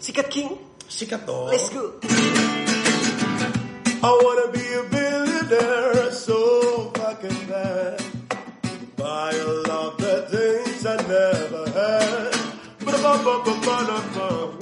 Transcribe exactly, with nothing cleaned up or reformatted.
Sikat King. Sikat dong. Let's go. I wanna be a billionaire so fucking bad. Buy a lot of things I never had. Ba-da-ba-ba-ba-ba-da-ba.